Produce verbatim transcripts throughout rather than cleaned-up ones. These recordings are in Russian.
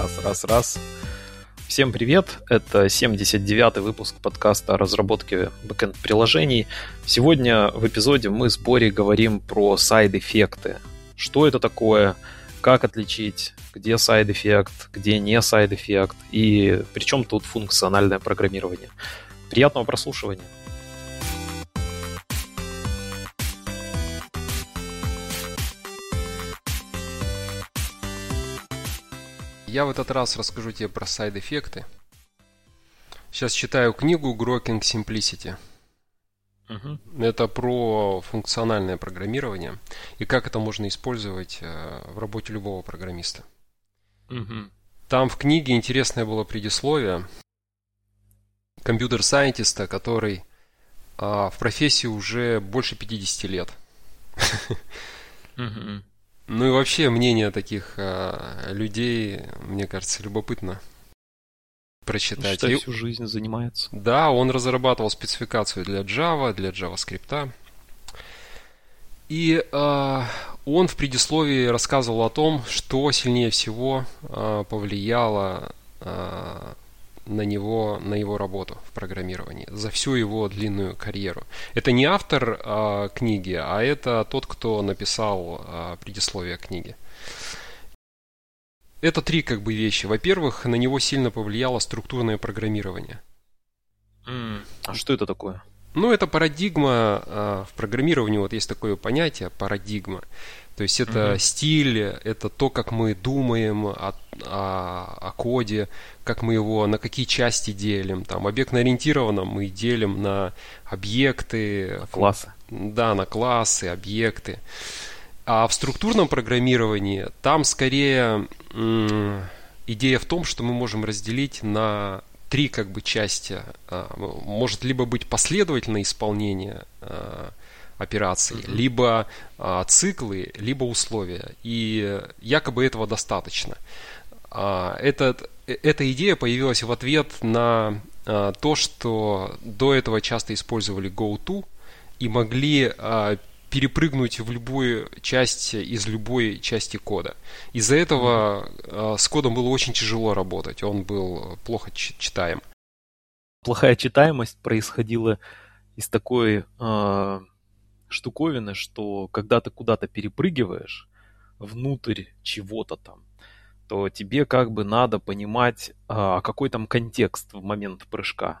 Раз, раз, раз. Всем привет, это семьдесят девятый выпуск подкаста о разработке бэкэнд-приложений. Сегодня в эпизоде мы с Борей говорим про сайд-эффекты. Что это такое, как отличить, где сайд-эффект, где не сайд-эффект, и при чем тут функциональное программирование. Приятного прослушивания. Я в этот раз расскажу тебе про сайд-эффекты. Сейчас читаю книгу Grokking Simplicity. Uh-huh. Это про функциональное программирование и как это можно использовать в работе любого программиста. Uh-huh. Там в книге интересное было предисловие компьютер-сайентиста, который а, в профессии уже больше пятьдесят лет. Uh-huh. Ну и вообще мнение таких э, людей, мне кажется, любопытно прочитать. Считай, всю жизнь занимается. Да, он разрабатывал спецификацию для Java, для JavaScript. И э, он в предисловии рассказывал о том, что сильнее всего э, повлияло э, на него, на его работу в программировании за всю его длинную карьеру. Это не автор э, книги, а это тот, кто написал э, предисловие книги. Это три как бы вещи. Во-первых, на него сильно повлияло структурное программирование. Mm. А что это такое? Ну, это парадигма э, в программировании. Вот есть такое понятие парадигма. То есть это mm-hmm. стиль, это то, как мы думаем о, о, о коде, как мы его, на какие части делим. Там объектно-ориентированно мы делим на объекты. На классы. Да, на классы, объекты. А в структурном программировании там скорее м- идея в том, что мы можем разделить на три как бы части. Может либо быть последовательное исполнение операций, mm-hmm. либо а, циклы, либо условия. И якобы этого достаточно. А, этот, эта идея появилась в ответ на а, то, что до этого часто использовали GoTo и могли а, перепрыгнуть в любую часть из любой части кода. Из-за этого mm-hmm. а, с кодом было очень тяжело работать. Он был плохо читаем. Плохая читаемость происходила из такой... А... штуковины, что когда ты куда-то перепрыгиваешь внутрь чего-то там, то тебе как бы надо понимать, а, какой там контекст в момент прыжка.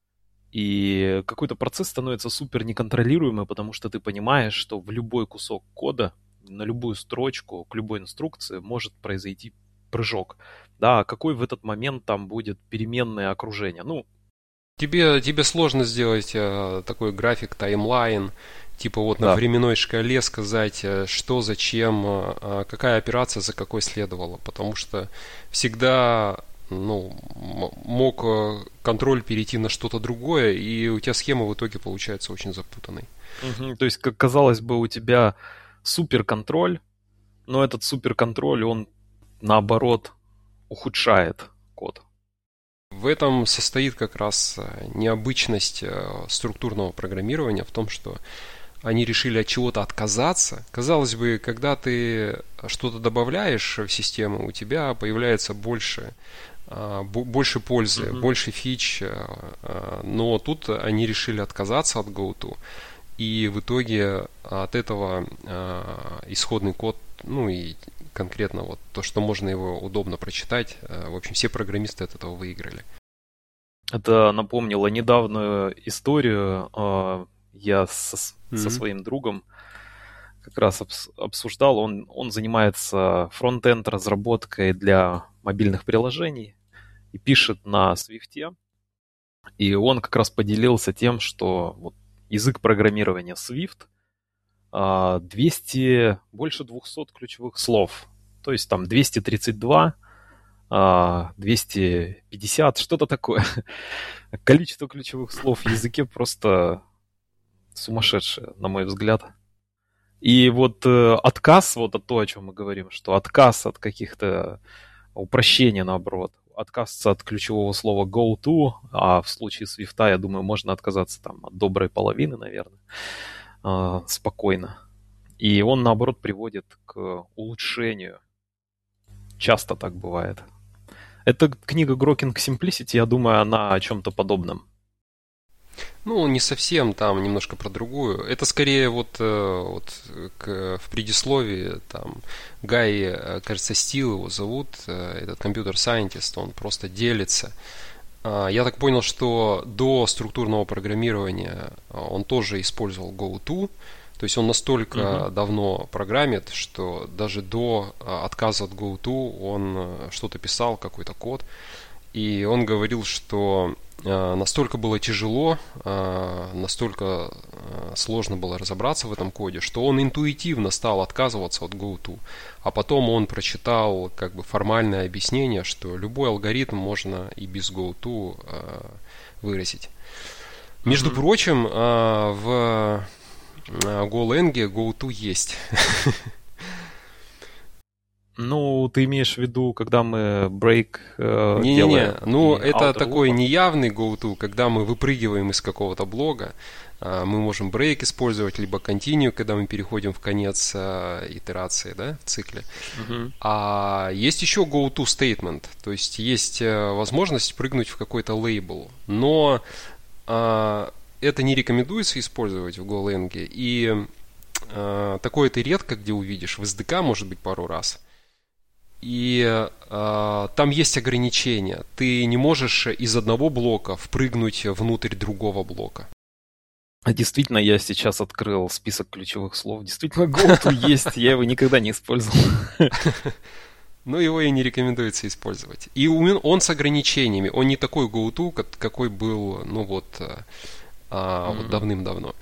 И какой-то процесс становится супер неконтролируемый, потому что ты понимаешь, что в любой кусок кода, на любую строчку, к любой инструкции может произойти прыжок. Да, а какой в этот момент там будет переменное окружение? Ну, тебе, тебе сложно сделать э, такой график, таймлайн, типа вот на да. временной шкале сказать, что, зачем, какая операция за какой следовала. Потому что всегда ну, мог контроль перейти на что-то другое, и у тебя схема в итоге получается очень запутанной. Угу, то есть, как казалось бы, у тебя суперконтроль, но этот суперконтроль, он наоборот ухудшает код. В этом состоит как раз необычность структурного программирования в том, что они решили от чего-то отказаться. Казалось бы, когда ты что-то добавляешь в систему, у тебя появляется больше, больше пользы, mm-hmm. больше фич. Но тут они решили отказаться от GoTo. И в итоге от этого исходный код, ну и конкретно вот то, что можно его удобно прочитать, в общем, все программисты от этого выиграли. Это напомнило недавнюю историю. Я со, mm-hmm. со своим другом как раз обс, обсуждал. Он, он занимается фронт-энд разработкой для мобильных приложений и пишет на Swift. И он как раз поделился тем, что вот язык программирования Swift двести, больше двухсот ключевых слов. То есть там двести тридцать два, двести пятьдесят, что-то такое. Количество ключевых слов в языке просто... сумасшедшее, на мой взгляд. И вот э, отказ, вот от того, о чем мы говорим, что отказ от каких-то упрощений, наоборот, отказ от ключевого слова go-to, а в случае Swift, я думаю, можно отказаться там от доброй половины, наверное, э, спокойно. И он, наоборот, приводит к улучшению. Часто так бывает. Эта книга Grokking Simplicity, я думаю, она о чем-то подобном. Ну, не совсем, там немножко про другую. Это скорее вот, вот к, в предисловии там Гай, кажется, Стил его зовут, этот компьютер-сайентист, он просто делится. Я так понял, что до структурного программирования он тоже использовал GoTo. То есть он настолько uh-huh. давно программит, что даже до отказа от GoTo он что-то писал, какой-то код. И он говорил, что настолько было тяжело, настолько сложно было разобраться в этом коде, что он интуитивно стал отказываться от GoTo. А потом он прочитал как бы формальное объяснение, что любой алгоритм можно и без GoTo выразить. Между uh-huh. прочим, в Golang GoTo есть. Ну, ты имеешь в виду, когда мы break э, не, делаем? Не-не-не, ну это такой loop. Неявный GoTo, когда мы выпрыгиваем из какого-то блога. Мы можем break использовать, либо continue, когда мы переходим в конец итерации, да, в цикле. Uh-huh. А есть еще GoTo statement, то есть есть возможность прыгнуть в какой-то лейбл, но а, это не рекомендуется использовать в Golang, и а, такое ты редко где увидишь, в эс ди кей может быть пару раз. И э, там есть ограничения. Ты не можешь из одного блока впрыгнуть внутрь другого блока. А действительно, я сейчас открыл список ключевых слов. Действительно, GoTo есть, я его никогда не использовал. Но его и не рекомендуется использовать. И он с ограничениями. Он не такой GoTo, какой был, ну вот, вот давным-давно.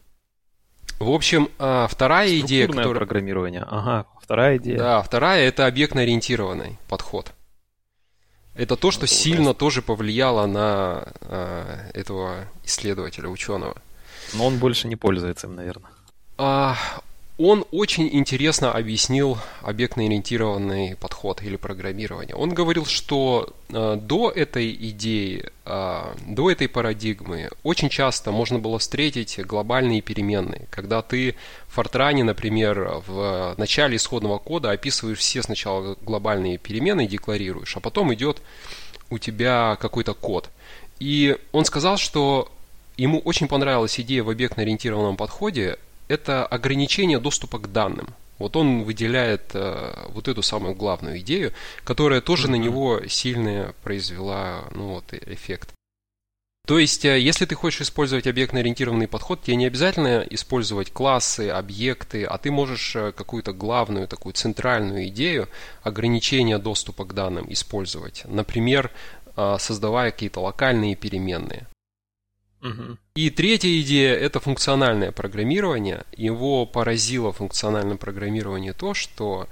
В общем, вторая идея, которая... Структурное программирование. Ага, вторая идея. Да, вторая – это объектно-ориентированный подход. Это то, что это сильно ужасно. Тоже повлияло на а, этого исследователя, ученого. Но он больше не пользуется им, наверное. А, он очень интересно объяснил объектно-ориентированный подход или программирование. Он говорил, что а, до этой идеи, а, до этой парадигмы очень часто можно было встретить глобальные переменные. Когда ты в Fortran, например, в начале исходного кода описываешь все сначала глобальные переменные, декларируешь, а потом идет у тебя какой-то код. И он сказал, что ему очень понравилась идея в объектно-ориентированном подходе. Это ограничение доступа к данным. Вот он выделяет э, вот эту самую главную идею, которая тоже mm-hmm. на него сильно произвела ну, вот, эффект. То есть, э, если ты хочешь использовать объектно-ориентированный подход, тебе не обязательно использовать классы, объекты, а ты можешь э, какую-то главную, такую центральную идею ограничения доступа к данным использовать. Например, э, создавая какие-то локальные переменные. Uh-huh. И третья идея – это функциональное программирование. Его поразило функциональное программирование то, что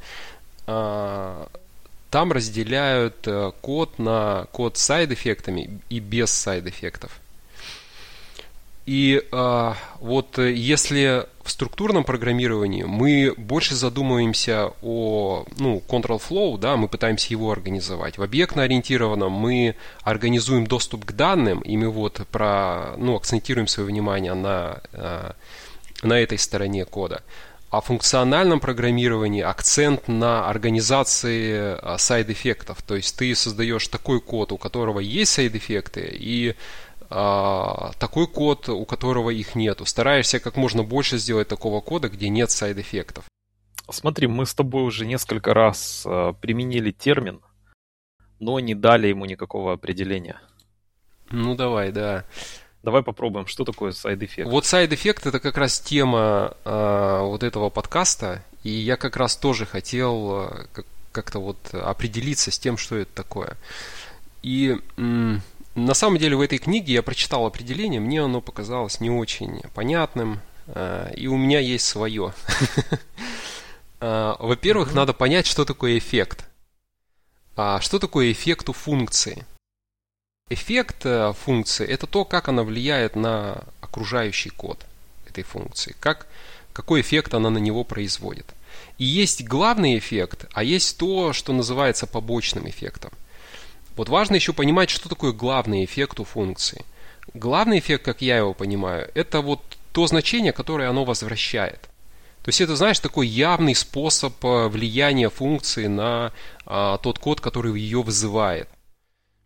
э, там разделяют э, код на код с сайд-эффектами и без сайд-эффектов. И э, вот если в структурном программировании мы больше задумываемся о ну, control flow, да, мы пытаемся его организовать. В объектно-ориентированном мы организуем доступ к данным, и мы вот про, ну, акцентируем свое внимание на, на этой стороне кода. А в функциональном программировании акцент на организации сайд-эффектов. То есть ты создаешь такой код, у которого есть сайд-эффекты, и такой код, у которого их нету. Стараешься как можно больше сделать такого кода, где нет сайд-эффектов. Смотри, мы с тобой уже несколько раз э, применили термин, но не дали ему никакого определения. Ну давай, да. Давай попробуем, что такое сайд-эффект. Вот сайд-эффект — это как раз тема э, вот этого подкаста, и я как раз тоже хотел э, как- как-то вот определиться с тем, что это такое. И... М- На самом деле в этой книге я прочитал определение, мне оно показалось не очень понятным, и у меня есть свое. Во-первых, надо понять, что такое эффект. Что такое эффект у функции? Эффект функции – это то, как она влияет на окружающий код этой функции, как, какой эффект она на него производит. И есть главный эффект, а есть то, что называется побочным эффектом. Вот важно еще понимать, что такое главный эффект у функции. Главный эффект, как я его понимаю, это вот то значение, которое оно возвращает. То есть это, знаешь, такой явный способ влияния функции на а, тот код, который ее вызывает.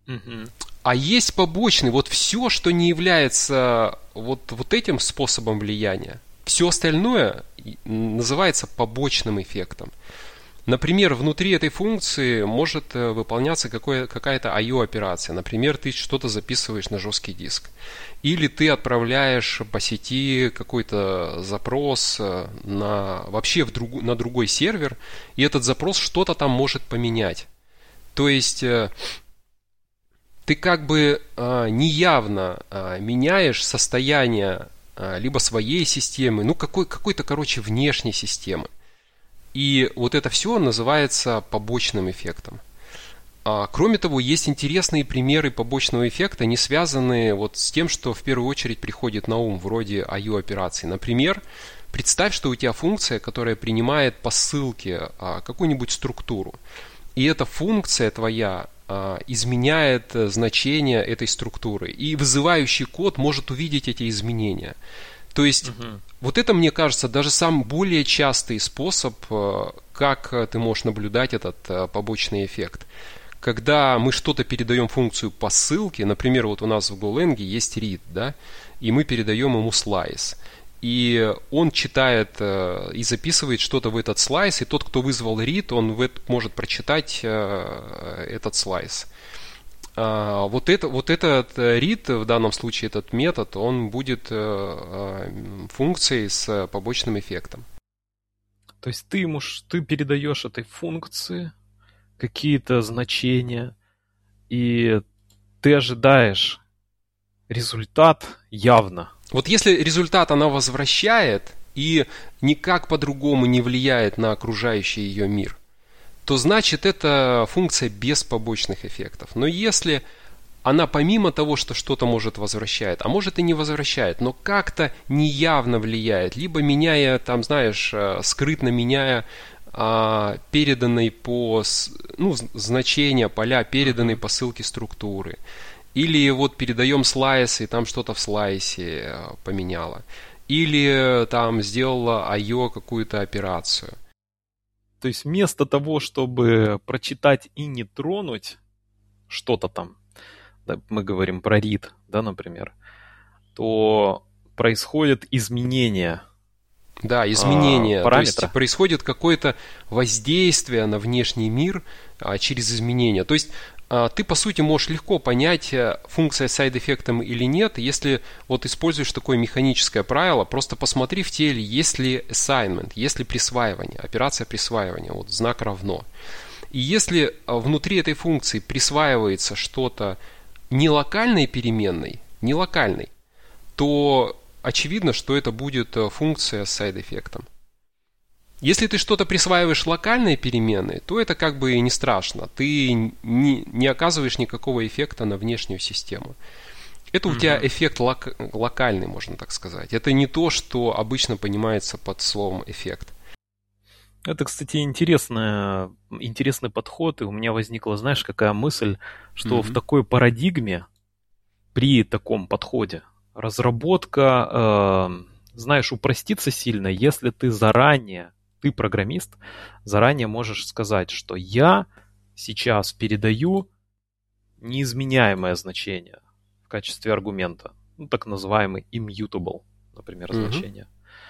Мгм. А есть побочный, вот все, что не является вот, вот этим способом влияния, все остальное и- называется побочным эффектом. Например, внутри этой функции может э, выполняться какое- какая-то ай о-операция. Например, ты что-то записываешь на жесткий диск. Или ты отправляешь по сети какой-то запрос э, на, вообще в другу- на другой сервер, и этот запрос что-то там может поменять. То есть э, ты как бы э, неявно э, меняешь состояние э, либо своей системы, ну какой, какой-то, короче, внешней системы. И вот это все называется побочным эффектом. А, кроме того, есть интересные примеры побочного эффекта, не связанные вот с тем, что в первую очередь приходит на ум, вроде ай о-операций. Например, представь, что у тебя функция, которая принимает по ссылке а, какую-нибудь структуру. И эта функция твоя а, изменяет значение этой структуры. И вызывающий код может увидеть эти изменения. То есть, Мгм. вот это, мне кажется, даже сам более частый способ, э, как э, ты можешь наблюдать этот э, побочный эффект. Когда мы что-то передаем функцию по ссылке, например, вот у нас в Golang есть read, да, и мы передаем ему слайс. И он читает э, и записывает что-то в этот слайс, и тот, кто вызвал read, он в это, может прочитать э, этот слайс. А, Вот, это, вот этот read, в данном случае этот метод, он будет э, э, функцией с побочным эффектом. То есть ты ему, ш- ты передаешь этой функции какие-то значения, и ты ожидаешь результат явно. Вот если результат она возвращает и никак по-другому не влияет на окружающий ее мир, то значит это функция без побочных эффектов. Но если она помимо того, что что-то может возвращает, а может и не возвращает, но как-то неявно влияет, либо меняя, там, знаешь, э, скрытно меняя а, переданные по с- ну, з- значения поля, переданные по ссылке структуры, или вот передаем слайс, и там что-то в слайсе э, поменяло, или э, там сделала ай о какую-то операцию. То есть вместо того, чтобы прочитать и не тронуть что-то там, да, мы говорим про read, да, например, то происходит изменение Да, а, изменения. То есть параметра. происходит какое-то воздействие на внешний мир а, через изменения. То есть а, ты, по сути, можешь легко понять, э, функция с сайд-эффектом или нет, если вот используешь такое механическое правило, просто посмотри в теле, есть ли assignment, есть ли присваивание, операция присваивания, вот знак равно. И если а, внутри этой функции присваивается что-то не локальной переменной, не локальной, то очевидно, что это будет э, функция с сайд-эффектом. Если ты что-то присваиваешь локальной переменной, то это как бы и не страшно. Ты не, не оказываешь никакого эффекта на внешнюю систему. Это у тебя Мгм. эффект лок- локальный, можно так сказать. Это не то, что обычно понимается под словом эффект. Это, кстати, интересная, интересный подход, и у меня возникла, знаешь, какая мысль, что в Мгм. такой парадигме, при таком подходе, разработка, э, знаешь, упростится сильно, если ты заранее, ты программист, заранее можешь сказать, что я сейчас передаю неизменяемое значение в качестве аргумента, ну, так называемый immutable, например, Мгм. значение.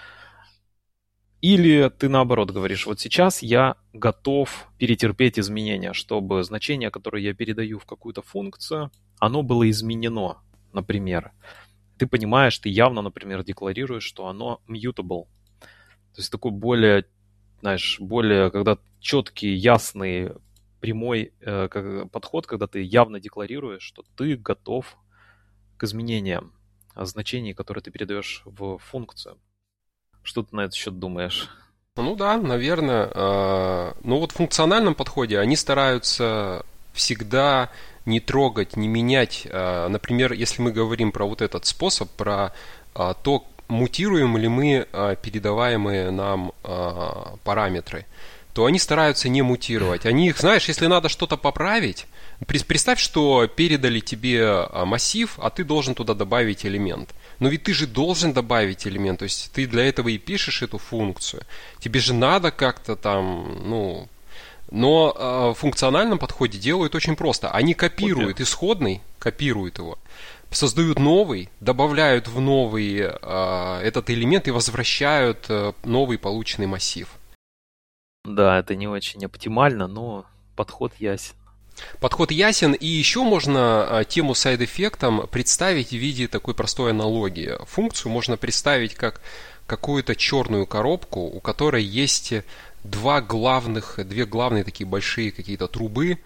Или ты наоборот говоришь, вот сейчас я готов перетерпеть изменения, чтобы значение, которое я передаю в какую-то функцию, оно было изменено, например. Ты понимаешь, ты явно, например, декларируешь, что оно mutable. То есть такой более, знаешь, более, когда четкий, ясный, прямой э, как- подход, когда ты явно декларируешь, что ты готов к изменениям а, значений, которые ты передаешь в функцию. Что ты на этот счет думаешь? Ну да, наверное. э, Ну вот в функциональном подходе они стараются всегда не трогать, не менять. э, Например, если мы говорим про вот этот способ, про э, то, мутируем ли мы э, передаваемые нам э, параметры, то они стараются не мутировать. Они их, знаешь, если надо что-то поправить, прес- представь, что передали тебе э, массив, а ты должен туда добавить элемент. Но ведь ты же должен добавить элемент, то есть ты для этого и пишешь эту функцию. Тебе же надо как-то там, ну, Но э, в функциональном подходе делают очень просто. Они копируют Вот исходный, копируют его, создают новый, добавляют в новый э, этот элемент и возвращают э, новый полученный массив. Да, это не очень оптимально, но подход ясен. Подход ясен, и еще можно э, тему сайд-эффектом представить в виде такой простой аналогии. Функцию можно представить как какую-то черную коробку, у которой есть два главных, две главные такие большие какие-то трубы.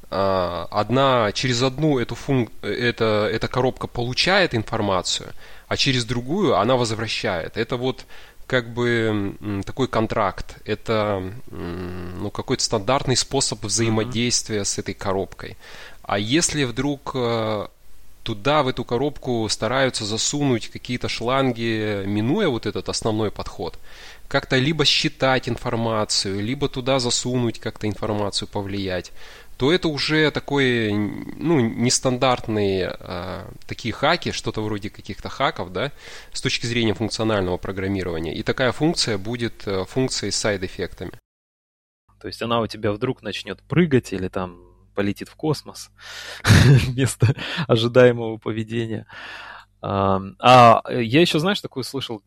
Одна, через одну эту функ, эта, эта коробка получает информацию, а через другую она возвращает. Это вот как бы такой контракт, это ну, какой-то стандартный способ взаимодействия с этой коробкой. А если вдруг туда, в эту коробку, стараются засунуть какие-то шланги, минуя вот этот основной подход, как-то либо считать информацию, либо туда засунуть как-то информацию, повлиять, то это уже такой, ну, нестандартные э, такие хаки, что-то вроде каких-то хаков, да, с точки зрения функционального программирования. И такая функция будет э, функцией с сайд-эффектами. То есть она у тебя вдруг начнет прыгать или там полетит в космос вместо ожидаемого поведения. А, а я еще, знаешь, такое слышал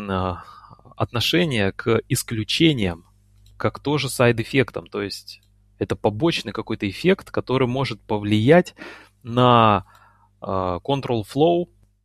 отношение к исключениям, как тоже сайд-эффектам. То есть это побочный какой-то эффект, который может повлиять на control flow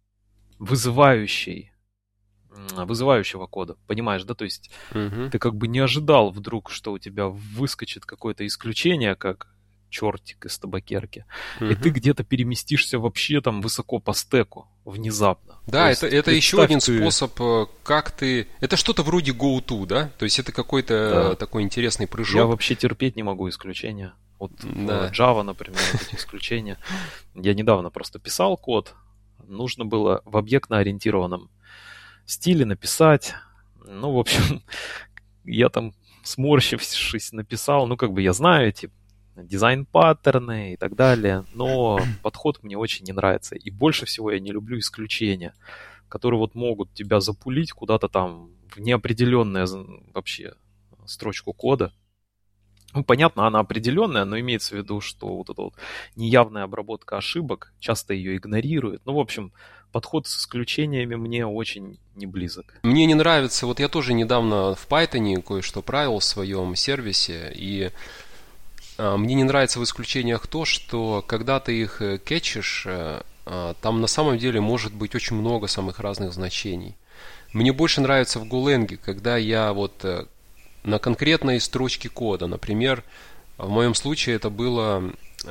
вызывающий, вызывающего кода. Понимаешь, да? То есть Uh-huh. ты как бы не ожидал вдруг, что у тебя выскочит какое-то исключение, как чертик из табакерки, uh-huh. и ты где-то переместишься вообще там высоко по стеку внезапно. Да, это, это еще один ты... способ, как ты... Это что-то вроде go-to, да? То есть это какой-то да. такой интересный прыжок. Я вообще терпеть не могу исключения. Вот да. в Java, например, эти исключения. Я недавно просто писал код. Нужно было в объектно-ориентированном стиле написать. Ну, в общем, я там сморщившись написал. Ну, как бы я знаю эти дизайн-паттерны и так далее, но подход мне очень не нравится. И больше всего я не люблю исключения, которые вот могут тебя запулить куда-то там в неопределенную вообще строчку кода. Ну, понятно, она определенная, но имеется в виду, что вот эта вот неявная обработка ошибок часто ее игнорирует. Ну, в общем, подход с исключениями мне очень не близок. Мне не нравится, вот я тоже недавно в Python кое-что правил в своем сервисе, и мне не нравится в исключениях то, что когда ты их кетчишь, там на самом деле может быть очень много самых разных значений. Мне больше нравится в Golang, когда я вот на конкретной строчке кода, например, в моем случае это было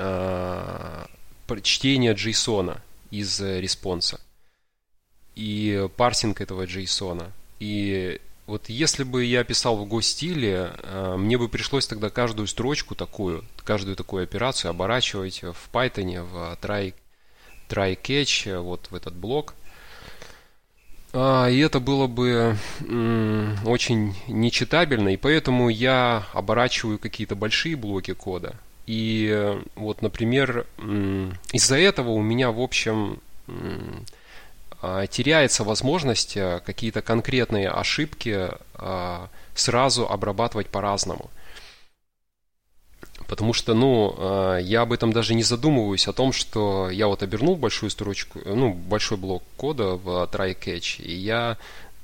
э, чтение JSON из респонса и парсинг этого JSON. И вот если бы я писал в Go-стиле, мне бы пришлось тогда каждую строчку такую, каждую такую операцию оборачивать в Python, в try, try catch, вот в этот блок. И это было бы очень нечитабельно, и поэтому я оборачиваю какие-то большие блоки кода. И вот, например, из-за этого у меня, в общем, теряется возможность какие-то конкретные ошибки сразу обрабатывать по-разному. Потому что, ну, я об этом даже не задумываюсь, о том, что я вот обернул большую строчку, ну, большой блок кода в try catch, и я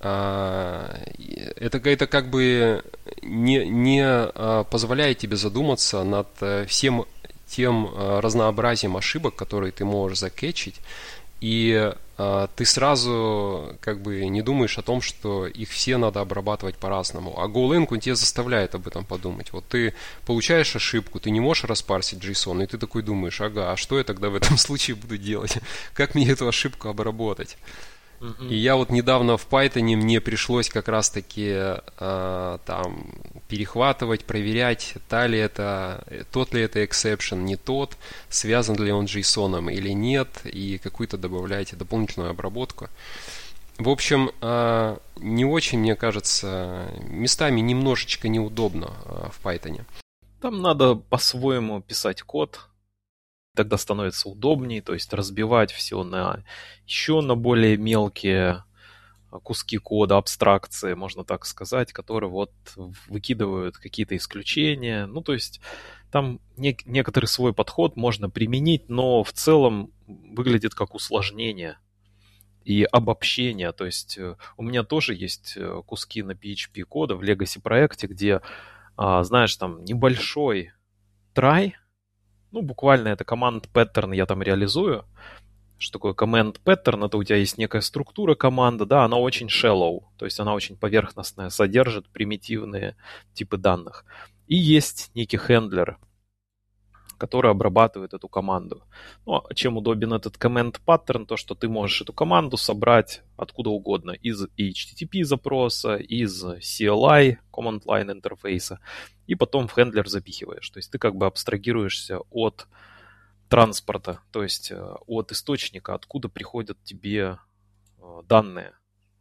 это, это как бы не, не позволяет тебе задуматься над всем тем разнообразием ошибок, которые ты можешь закетчить, и э, ты сразу как бы не думаешь о том, что их все надо обрабатывать по-разному. А Golang, он тебя заставляет об этом подумать. Вот ты получаешь ошибку, ты не можешь распарсить JSON, и ты такой думаешь, ага, а что я тогда в этом случае буду делать? Как мне эту ошибку обработать? Uh-huh. И я вот недавно в Python мне пришлось как раз-таки э, там перехватывать, проверять, та ли это, тот ли это exception, не тот, связан ли он с JSON или нет, и какую-то добавлять дополнительную обработку. В общем, э, не очень, мне кажется, местами немножечко неудобно э, в Python. Там надо по-своему писать код. Тогда становится удобнее, то есть разбивать все на еще на более мелкие куски кода, абстракции, можно так сказать, которые вот выкидывают какие-то исключения. Ну, то есть там не, некоторый свой подход можно применить, но в целом выглядит как усложнение и обобщение. То есть у меня тоже есть куски на пи эйч пи кода в Legacy проекте, где, знаешь, там небольшой try, ну, буквально это command pattern я там реализую. Что такое command pattern? Это у тебя есть некая структура команды, да, она очень shallow, то есть она очень поверхностная, содержит примитивные типы данных. И есть некий хендлер, который обрабатывает эту команду. Ну, а чем удобен этот command pattern? То, что ты можешь эту команду собрать откуда угодно. Из эйч ти ти пи запроса, из си эл ай, command line интерфейса. И потом в хендлер запихиваешь. То есть ты как бы абстрагируешься от транспорта, то есть от источника, откуда приходят тебе данные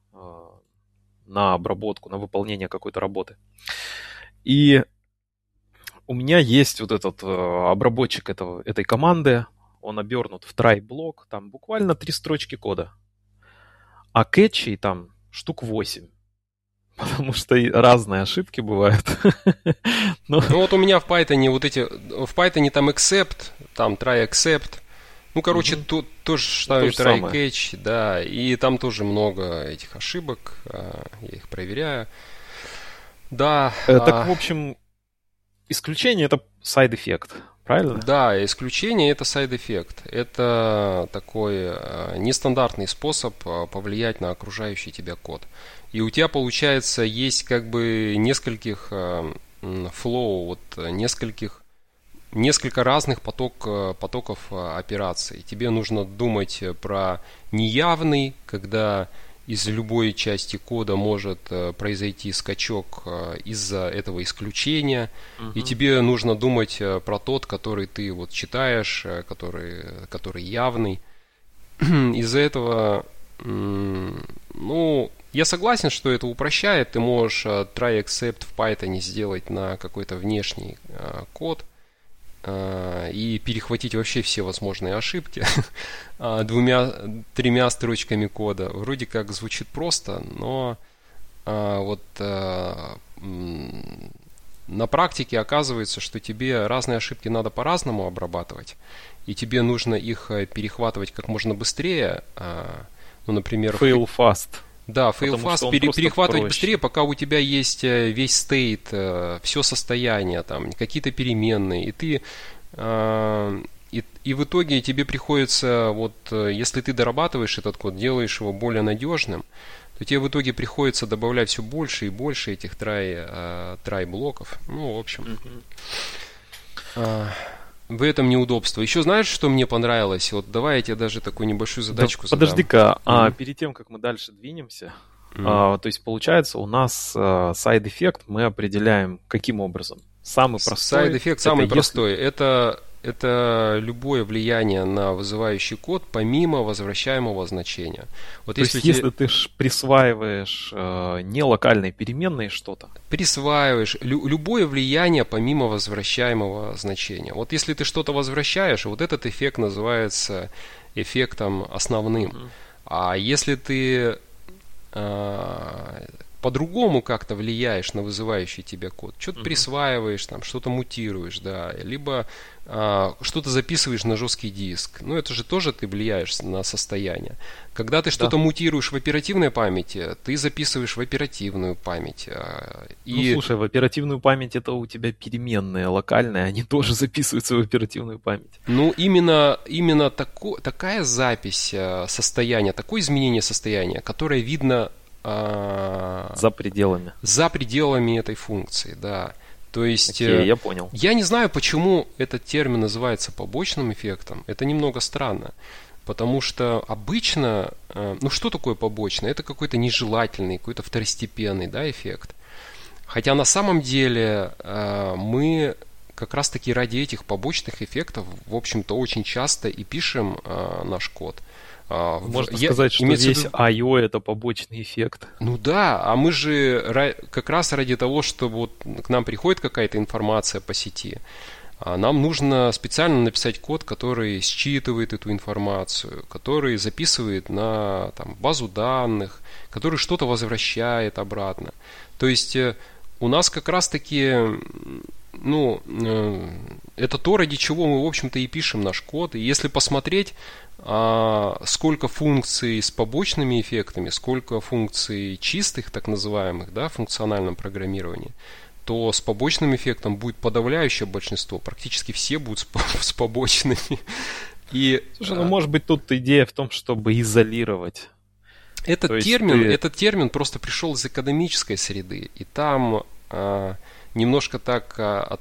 на обработку, на выполнение какой-то работы. И у меня есть вот этот обработчик этого, этой команды, он обернут в try-блок, там буквально три строчки кода. А кэтчей там штук восемь. Потому что разные ошибки бывают. Но... Ну вот у меня в Python вот эти, в Python там except, там try except, ну короче mm-hmm. тут тоже ставлю то try catch, да, и там тоже много этих ошибок, я их проверяю. Да. Э, а... Так в общем исключение это side effect, правильно? Да, исключение это side effect, это такой нестандартный способ повлиять на окружающий тебя код. И у тебя, получается, есть как бы нескольких flow, вот нескольких, несколько разных поток, потоков операций. Тебе нужно думать про неявный, когда из любой части кода может произойти скачок из-за этого исключения. Uh-huh. И тебе нужно думать про тот, который ты вот читаешь, который, который явный. Из-за этого, ну... Я согласен, что это упрощает. Ты можешь try except в Python сделать на какой-то внешний uh, код uh, и перехватить вообще все возможные ошибки uh, двумя, тремя строчками кода. Вроде как звучит просто, но uh, вот uh, на практике оказывается, что тебе разные ошибки надо по-разному обрабатывать, и тебе нужно их перехватывать как можно быстрее. Uh, ну, например, fail fast. Да, fail fast, пере, перехватывать проще. Быстрее, пока у тебя есть весь стейт, все состояние, там, какие-то переменные, и ты и, и в итоге тебе приходится, вот если ты дорабатываешь этот код, делаешь его более надежным, то тебе в итоге приходится добавлять все больше и больше этих try, try блоков. Ну, в общем. Mm-hmm. В этом неудобство. Еще знаешь, что мне понравилось? Вот давай я тебе даже такую небольшую задачку да, задам. Подожди-ка, mm-hmm. а, перед тем, как мы дальше двинемся, mm-hmm. а, то есть получается у нас а, side-эффект мы определяем каким образом? Самый простой. Side-эффект самый если... простой. Это, это любое влияние на вызывающий код помимо возвращаемого значения. Вот то если есть, если ты присваиваешь э, не локальные переменные что-то. Присваиваешь лю- любое влияние помимо возвращаемого значения. Вот если ты что-то возвращаешь, вот этот эффект называется эффектом основным. Mm-hmm. А если ты э, по-другому как-то влияешь на вызывающий тебя код, что-то mm-hmm. присваиваешь, там, что-то мутируешь, да, либо а, что-то записываешь на жесткий диск, ну это же тоже ты влияешь на состояние. Когда ты что-то да. мутируешь в оперативной памяти, ты записываешь в оперативную память. А, и... Ну слушай, в оперативную память это у тебя переменные локальные, они тоже записываются в оперативную память. Ну именно, именно тако, такая запись состояния, такое изменение состояния, которое видно за пределами. За пределами этой функции, да. То есть, Окей, я понял. Я не знаю, почему этот термин называется побочным эффектом. Это немного странно. Потому что обычно, ну что такое побочный? Это какой-то нежелательный, какой-то второстепенный, да, эффект. Хотя на самом деле мы как раз таки ради этих побочных эффектов, в общем-то, очень часто и пишем наш код. Можно я, сказать, что весь виду... ай о это побочный эффект. Ну да, а мы же как раз ради того, что вот к нам приходит какая-то информация по сети, А нам нужно специально написать код, который считывает эту информацию, который записывает на там, базу данных, который что-то возвращает обратно. То есть у нас как раз-таки, ну, это то, ради чего мы, в общем-то, и пишем наш код. И если посмотреть, сколько функций с побочными эффектами, сколько функций чистых, так называемых, да, в функциональном программировании, то с побочным эффектом будет подавляющее большинство. Практически все будут с, с побочными. И, Слушай, ну может быть тут идея в том, чтобы изолировать. Этот термин, ты... этот термин просто пришел из академической среды. И там а, немножко так, а,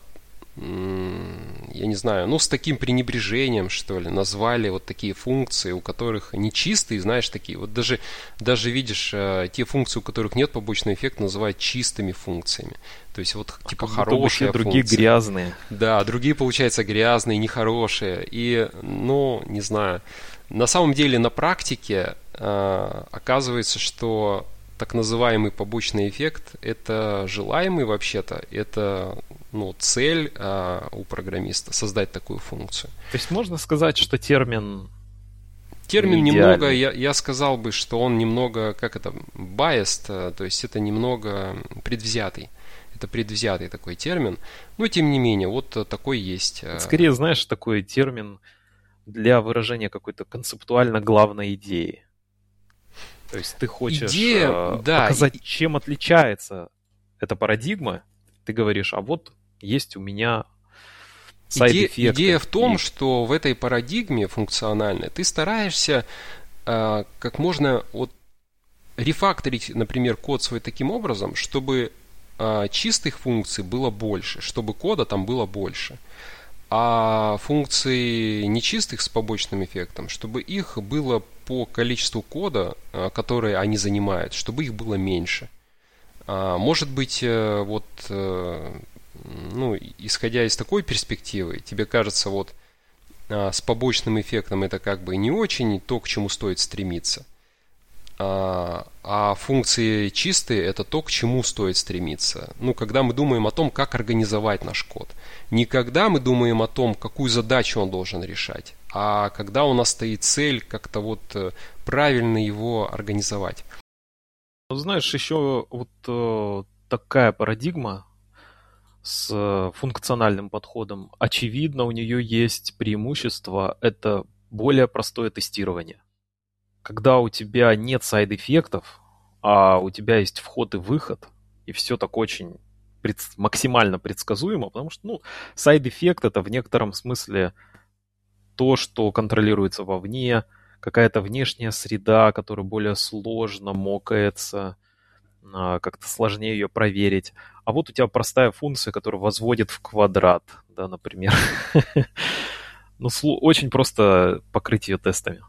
я не знаю, ну с таким пренебрежением, что ли, назвали вот такие функции, у которых не чистые, знаешь, такие. Вот даже, даже видишь, а, те функции, у которых нет побочного эффекта, называют чистыми функциями. То есть вот типа а хорошие функции. Другие грязные. Да, другие, получается, грязные, нехорошие. И, ну, не знаю, на самом деле на практике э, оказывается, что так называемый побочный эффект – это желаемый вообще-то, это ну, цель э, у программиста – создать такую функцию. То есть можно сказать, что термин… Термин немного, я, я сказал бы, что он немного, как это, biased, то есть это немного предвзятый. Это предвзятый такой термин, но тем не менее, вот такой есть. Скорее, знаешь, такой термин для выражения какой-то концептуально главной идеи. То есть ты хочешь Идея, э, да, показать, и... чем отличается эта парадигма. Ты говоришь, а вот есть у меня сайд-эффекты. Идея, идея в том, и... что в этой парадигме функциональной ты стараешься э, как можно вот, рефакторить, например, код свой таким образом, чтобы чистых функций было больше, чтобы кода там было больше. А функции нечистых с побочным эффектом, чтобы их было по количеству кода, которые они занимают, чтобы их было меньше. Может быть, вот, ну, исходя из такой перспективы, тебе кажется, вот с побочным эффектом это как бы не очень то, к чему стоит стремиться. А, а функции чистые – это то, к чему стоит стремиться. Ну, когда мы думаем о том, как организовать наш код. Не когда мы думаем о том, какую задачу он должен решать, а когда у нас стоит цель как-то вот правильно его организовать. Знаешь, еще вот э, такая парадигма с э, функциональным подходом. Очевидно, у нее есть преимущество – это более простое тестирование. Когда у тебя нет сайд-эффектов, а у тебя есть вход и выход, и все так очень пред... максимально предсказуемо, потому что, ну, сайд-эффект это в некотором смысле то, что контролируется вовне, какая-то внешняя среда, которая более сложно мокается, как-то сложнее ее проверить. А вот у тебя простая функция, которая возводит в квадрат, да, например. Ну, очень просто покрыть ее тестами.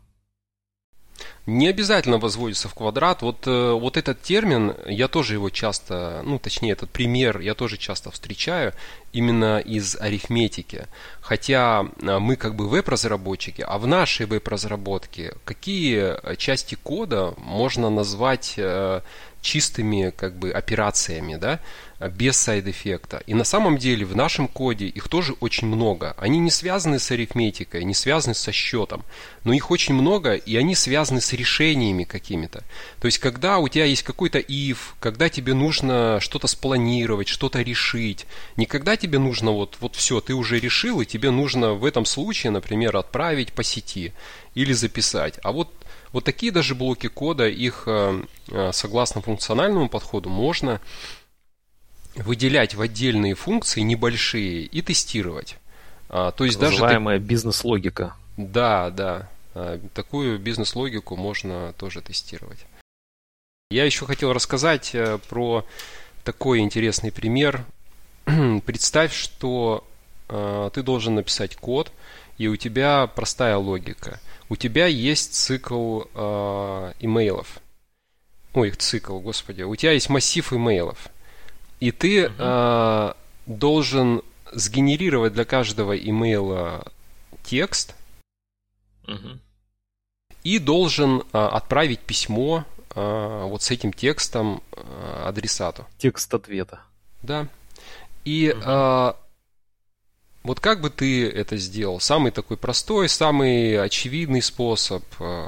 Не обязательно возводится в квадрат. Вот, вот этот термин, я тоже его часто, ну точнее этот пример я тоже часто встречаю именно из арифметики. Хотя мы как бы веб-разработчики, а в нашей веб-разработке какие части кода можно назвать чистыми как бы операциями, да, без сайд-эффекта. И на самом деле в нашем коде их тоже очень много. Они не связаны с арифметикой, не связаны со счетом, но их очень много, и они связаны с решениями какими-то. То есть, когда у тебя есть какой-то if, когда тебе нужно что-то спланировать, что-то решить, не когда тебе нужно вот, вот все, ты уже решил, и тебе нужно в этом случае, например, отправить по сети или записать. А вот Вот такие даже блоки кода, их согласно функциональному подходу можно выделять в отдельные функции небольшие и тестировать. То есть так называемая даже бизнес-логика. Да, да. Такую бизнес-логику можно тоже тестировать. Я еще хотел рассказать про такой интересный пример. Представь, что ты должен написать код, и у тебя простая логика. У тебя есть цикл э, имейлов. Ой, цикл, господи. У тебя есть массив имейлов. И ты uh-huh. э, должен сгенерировать для каждого имейла текст. Uh-huh. И должен э, отправить письмо э, вот с этим текстом э, адресату. Текст ответа. Да. И uh-huh. э, Вот как бы ты это сделал? Самый такой простой, самый очевидный способ.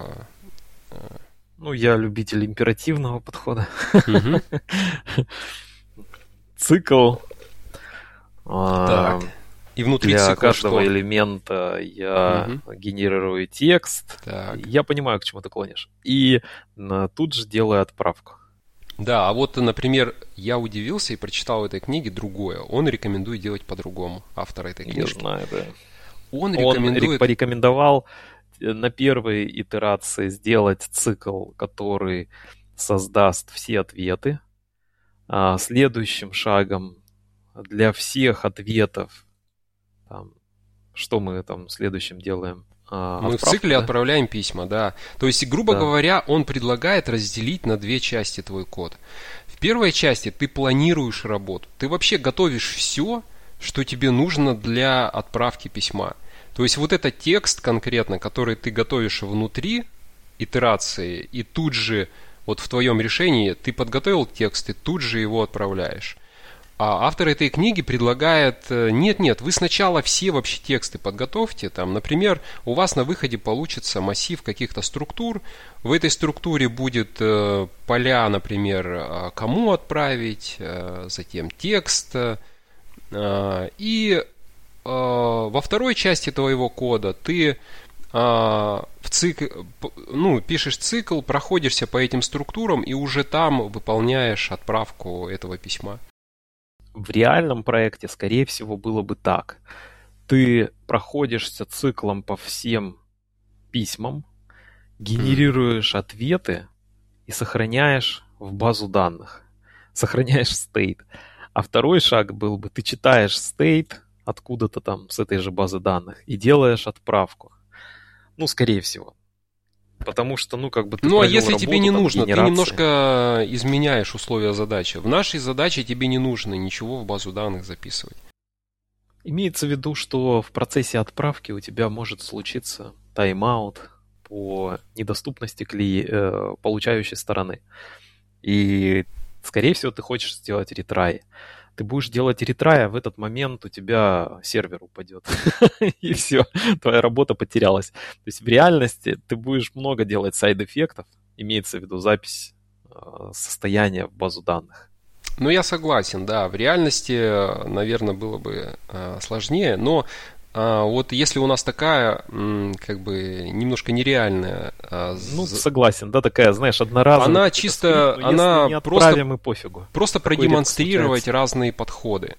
Ну, я любитель императивного подхода. Угу. Цикл. Так. И внутри Для цикла каждого что? элемента я Угу. генерирую текст. Так. Я понимаю, к чему ты клонишь. И на- тут же делаю отправку. Да, а вот, например, я удивился и прочитал в этой книге другое. Он рекомендует делать по-другому, автор этой Я книжки. знаю, да. Он Он рекомендует... ре- порекомендовал э, на первой итерации сделать цикл, который создаст все ответы. А следующим шагом для всех ответов, там, что мы там следующим делаем? А, Мы в отправку, цикле да? отправляем письма, да. То есть, грубо Да. говоря, он предлагает разделить на две части твой код. В первой части ты планируешь работу. Ты вообще готовишь все, что тебе нужно для отправки письма. То есть, вот этот текст конкретно, который ты готовишь внутри итерации, и тут же, вот в твоем решении, ты подготовил текст, и тут же его отправляешь. А автор этой книги предлагает, нет-нет, вы сначала все вообще тексты подготовьте. Там, например, у вас на выходе получится массив каких-то структур. В этой структуре будет э, поля, например, кому отправить, э, затем текст. Э, и э, во второй части твоего кода ты э, в цикл, ну, пишешь цикл, проходишься по этим структурам и уже там выполняешь отправку этого письма. В реальном проекте, скорее всего, было бы так. Ты проходишься циклом по всем письмам, генерируешь ответы и сохраняешь в базу данных. Сохраняешь state. А второй шаг был бы, ты читаешь state откуда-то там с этой же базы данных и делаешь отправку. Ну, скорее всего. Потому что, ну, как бы ты Ну, а провел если работу тебе не там нужно, ты генерации. немножко изменяешь условия задачи. В нашей задаче тебе не нужно ничего в базу данных записывать. Имеется в виду, что в процессе отправки у тебя может случиться тайм-аут по недоступности кли... э, получающей стороны. И, скорее всего, ты хочешь сделать ретрай. Ты будешь делать ретрай, а в этот момент у тебя сервер упадет. И все, твоя работа потерялась. То есть в реальности ты будешь много делать сайд-эффектов, имеется в виду запись э, состояния в базу данных. Ну, я согласен, да. В реальности, наверное, было бы э, сложнее, но э, вот если у нас такая, м, как бы, немножко нереальная... э, Ну, з- согласен, да, такая, знаешь, одноразовая. Она какой-то чисто- скрипт, но она если не просто- отправим, и пофигу. Просто Такое продемонстрировать редко разные подходы.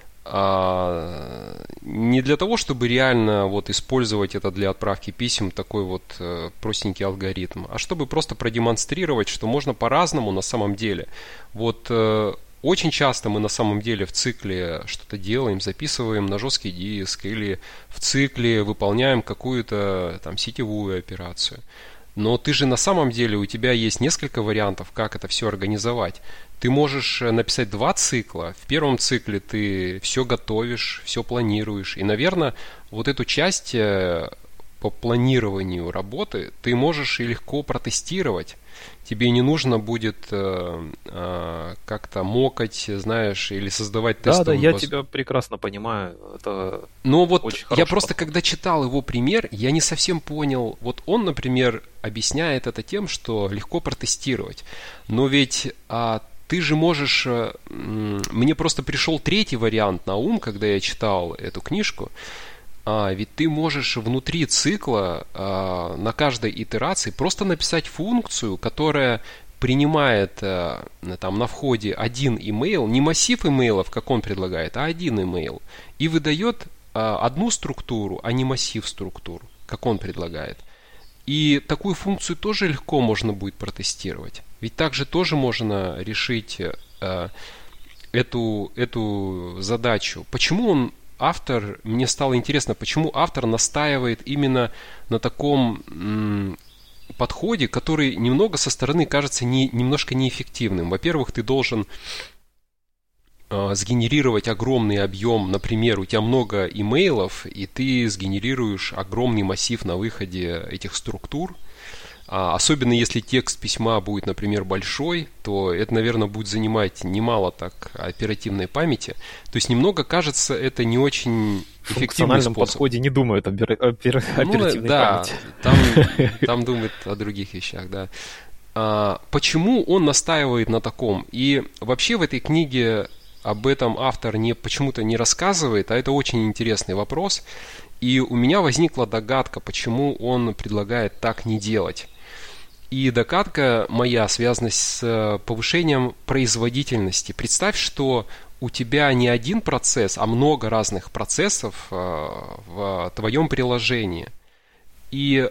А, не для того, чтобы реально вот использовать это для отправки писем, такой вот э, простенький алгоритм, а чтобы просто продемонстрировать, что можно по-разному на самом деле. Вот э, очень часто мы на самом деле в цикле что-то делаем, записываем на жесткий диск или в цикле выполняем какую-то там сетевую операцию. Но ты же на самом деле, у тебя есть несколько вариантов, как это все организовать. Ты можешь написать два цикла. В первом цикле ты все готовишь, все планируешь. И, наверное, вот эту часть э, по планированию работы ты можешь и легко протестировать. Тебе не нужно будет э, э, как-то мокать, знаешь, или создавать Да, да, тестовую я базу. тебя прекрасно понимаю. Это Но вот очень я хороший просто, подход. когда читал его пример, я не совсем понял. Вот он, например, объясняет это тем, что легко протестировать. Но ведь а, ты же можешь... а, м, Мне просто пришел третий вариант на ум, когда я читал эту книжку. А, ведь ты можешь внутри цикла а, на каждой итерации просто написать функцию, которая принимает а, там на входе один имейл, не массив имейлов, как он предлагает, а один имейл, и выдает а, одну структуру, а не массив структур, как он предлагает. И такую функцию тоже легко можно будет протестировать. Ведь также тоже можно решить а, эту, эту задачу. Почему он автор, мне стало интересно, почему автор настаивает именно на таком м, подходе, который немного со стороны кажется не, немножко неэффективным. Во-первых, ты должен э, сгенерировать огромный объем, например, у тебя много имейлов, и ты сгенерируешь огромный массив на выходе этих структур. А особенно если текст письма будет, например, большой, то это, наверное, будет занимать немало так оперативной памяти. То есть немного, кажется, это не очень эффективный способ. В функциональном подходе не думают об оперативной ну, да, памяти. Там, там думают о других вещах, да. А, почему он настаивает на таком? И вообще в этой книге об этом автор не, почему-то не рассказывает, а это очень интересный вопрос. И у меня возникла догадка, почему он предлагает так не делать. И догадка моя связана с повышением производительности. Представь, что у тебя не один процесс, а много разных процессов в твоем приложении. И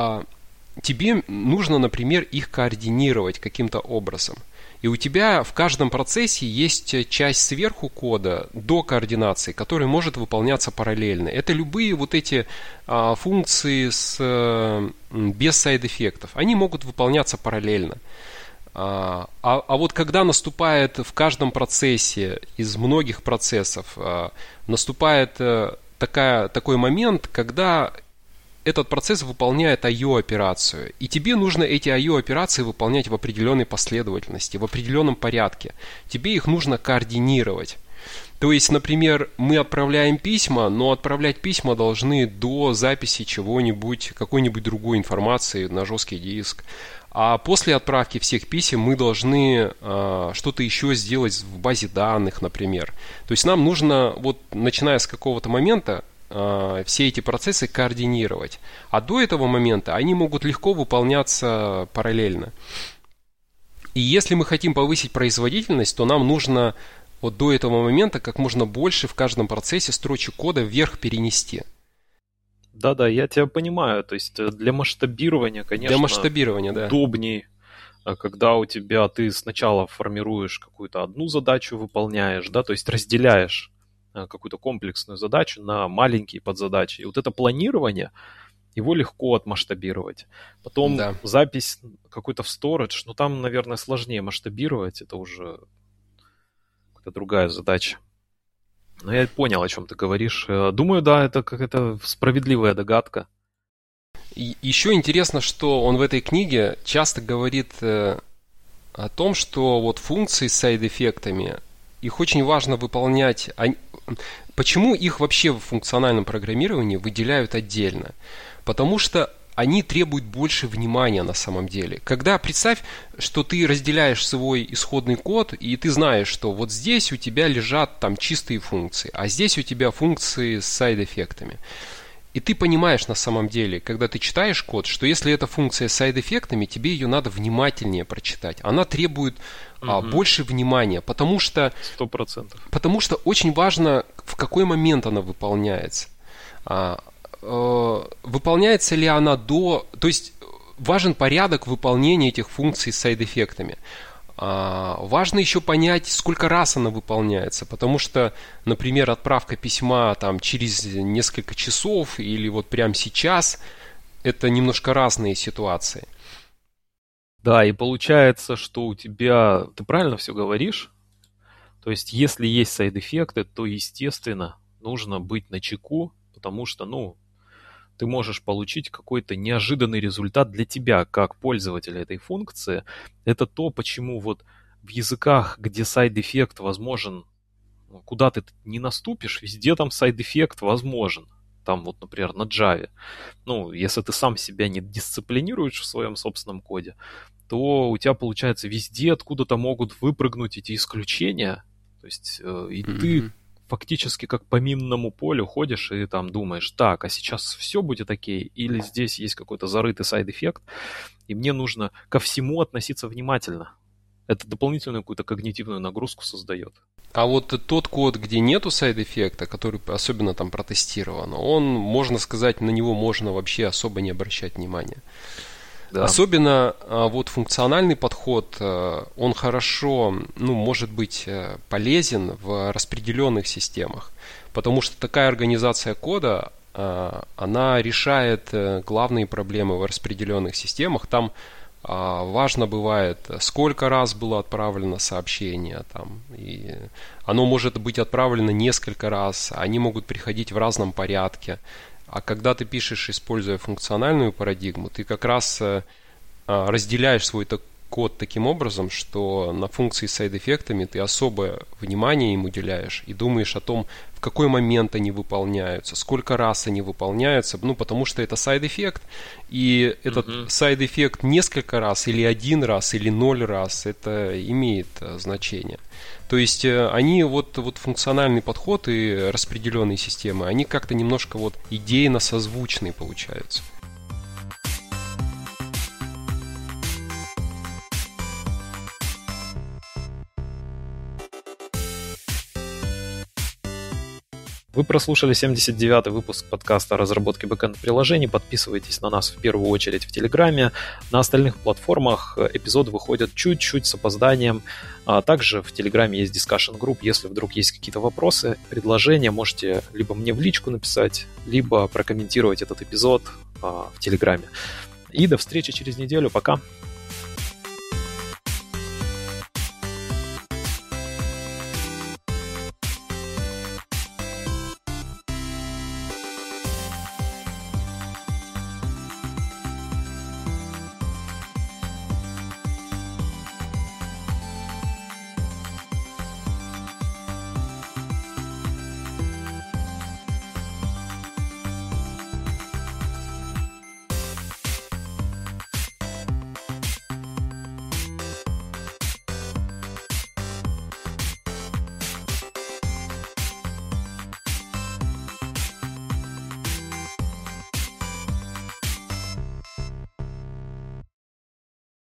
тебе нужно, например, их координировать каким-то образом. И у тебя в каждом процессе есть часть сверху кода до координации, которая может выполняться параллельно. Это любые вот эти а, функции с, а, без сайд-эффектов. Они могут выполняться параллельно. А, а, а вот когда наступает в каждом процессе, из многих процессов, а, наступает а, такая, такой момент, когда этот процесс выполняет ай о-операцию, и тебе нужно эти ай о-операции выполнять в определенной последовательности, в определенном порядке. Тебе их нужно координировать. То есть, например, мы отправляем письма, но отправлять письма должны до записи чего-нибудь, какой-нибудь другой информации на жесткий диск. А после отправки всех писем мы должны э, что-то еще сделать в базе данных, например. То есть нам нужно, вот начиная с какого-то момента, все эти процессы координировать. А до этого момента они могут легко выполняться параллельно. И если мы хотим повысить производительность, то нам нужно вот до этого момента как можно больше в каждом процессе строчек кода вверх перенести. Да-да, я тебя понимаю. То есть для масштабирования, конечно, для масштабирования, да. удобней, когда у тебя ты сначала формируешь какую-то одну задачу, выполняешь, да, то есть разделяешь какую-то комплексную задачу на маленькие подзадачи. И вот это планирование, его легко отмасштабировать. Потом да. запись какой-то в storage, ну там, наверное, сложнее масштабировать, это уже какая-то другая задача. Но я понял, о чем ты говоришь. Думаю, да, это какая-то справедливая догадка. И еще интересно, что он в этой книге часто говорит о том, что вот функции с сайд-эффектами, их очень важно выполнять. Почему их вообще в функциональном программировании выделяют отдельно? Потому что они требуют больше внимания на самом деле. Когда представь, что ты разделяешь свой исходный код, и ты знаешь, что вот здесь у тебя лежат там чистые функции, а здесь у тебя функции с сайд-эффектами. И ты понимаешь на самом деле, когда ты читаешь код, что если эта функция с сайд-эффектами, тебе ее надо внимательнее прочитать. Она требует угу. а, больше внимания, потому что, сто процентов. Потому что очень важно, в какой момент она выполняется. А, а, выполняется ли она до... То есть важен порядок выполнения этих функций с сайд-эффектами. Важно еще понять, сколько раз она выполняется, потому что, например, отправка письма там, через несколько часов или вот прямо сейчас – это немножко разные ситуации. Да, и получается, что у тебя… Ты правильно все говоришь? То есть, если есть сайд-эффекты, то, естественно, нужно быть начеку, потому что, ну, ты можешь получить какой-то неожиданный результат для тебя, как пользователя этой функции. Это то, почему вот в языках, где сайд-эффект возможен, куда ты не наступишь, везде там сайд-эффект возможен. Там вот, например, на Java. Ну, если ты сам себя не дисциплинируешь в своем собственном коде, то у тебя, получается, везде откуда-то могут выпрыгнуть эти исключения. То есть, э, и mm-hmm. ты фактически как по минному полю ходишь и там думаешь, так, а сейчас все будет окей, или здесь есть какой-то зарытый сайд-эффект, и мне нужно ко всему относиться внимательно. Это дополнительную какую-то когнитивную нагрузку создает. А вот тот код, где нету сайд-эффекта, который особенно там протестирован, он, можно сказать, на него можно вообще особо не обращать внимания. Да. Особенно вот функциональный подход, он хорошо, ну, может быть полезен в распределенных системах, потому что такая организация кода, она решает главные проблемы в распределенных системах. Там важно бывает, сколько раз было отправлено сообщение, там, и оно может быть отправлено несколько раз, они могут приходить в разном порядке. А когда ты пишешь, используя функциональную парадигму, ты как раз разделяешь свой код таким образом, что на функции с сайд-эффектами ты особое внимание им уделяешь и думаешь о том, в какой момент они выполняются, сколько раз они выполняются, ну, потому что это сайд-эффект, и этот uh-huh. сайд-эффект несколько раз, или один раз, или ноль раз, это имеет значение. То есть они вот, вот функциональный подход и распределенные системы, они как-то немножко вот идейно созвучные получаются. Вы прослушали семьдесят девятый выпуск подкаста о разработке бэкэнд-приложений. Подписывайтесь на нас в первую очередь в Телеграме. На остальных платформах эпизоды выходят чуть-чуть с опозданием. А также в Телеграме есть дискашн-групп. Если вдруг есть какие-то вопросы, предложения, можете либо мне в личку написать, либо прокомментировать этот эпизод в Телеграме. И до встречи через неделю. Пока!